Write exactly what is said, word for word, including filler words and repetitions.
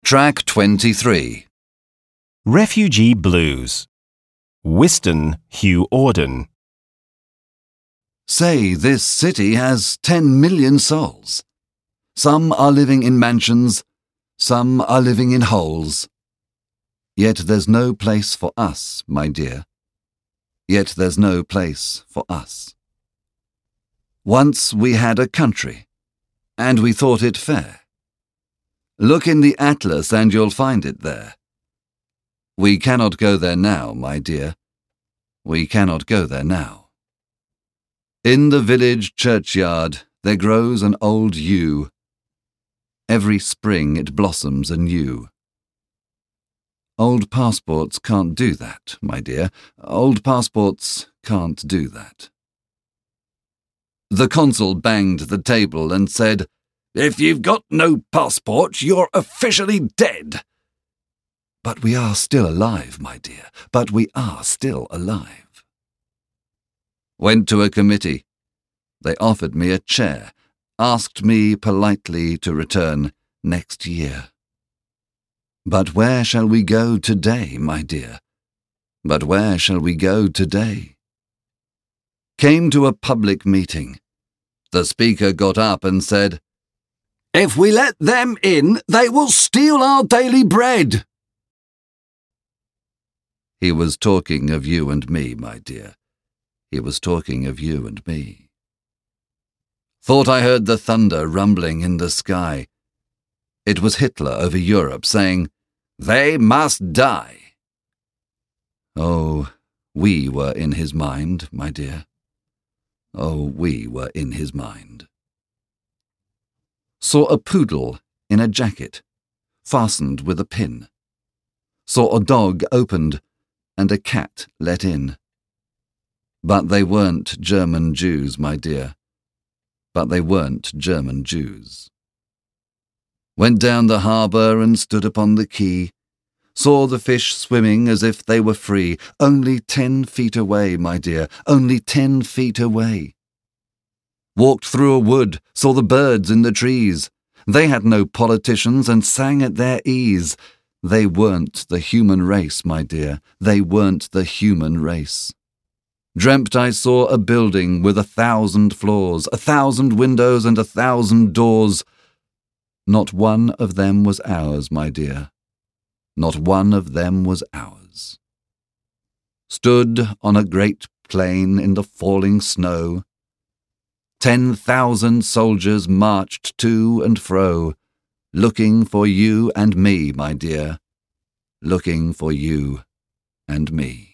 Track twenty-three. Refugee Blues. Whiston Hugh Auden. Say this city has ten million souls. Some are living in mansions, some are living in holes. Yet there's no place for us, my dear. Yet there's no place for us. Once we had a country, and we thought it fair. Look in the atlas and you'll find it there. We cannot go there now, my dear. We cannot go there now. In the village churchyard there grows an old yew. Every spring it blossoms anew. Old passports can't do that, my dear. Old passports can't do that. The consul banged the table and said, "If you've got no passport, you're officially dead." But we are still alive, my dear. But we are still alive. Went to a committee. They offered me a chair, asked me politely to return next year. But where shall we go today, my dear? But where shall we go today? Came to a public meeting. The speaker got up and said, "If we let them in, they will steal our daily bread." He was talking of you and me, my dear. He was talking of you and me. Thought I heard the thunder rumbling in the sky. It was Hitler over Europe saying, "They must die." Oh, we were in his mind, my dear. Oh, we were in his mind. Saw a poodle in a jacket, fastened with a pin. Saw a dog opened and a cat let in. But they weren't German Jews, my dear. But they weren't German Jews. Went down the harbour and stood upon the quay. Saw the fish swimming as if they were free. Only ten feet away, my dear, only ten feet away. Walked through a wood, saw the birds in the trees. They had no politicians and sang at their ease. They weren't the human race, my dear. They weren't the human race. Dreamt I saw a building with a thousand floors, a thousand windows and a thousand doors. Not one of them was ours, my dear. Not one of them was ours. Stood on a great plain in the falling snow. Ten thousand soldiers marched to and fro, looking for you and me, my dear, looking for you and me.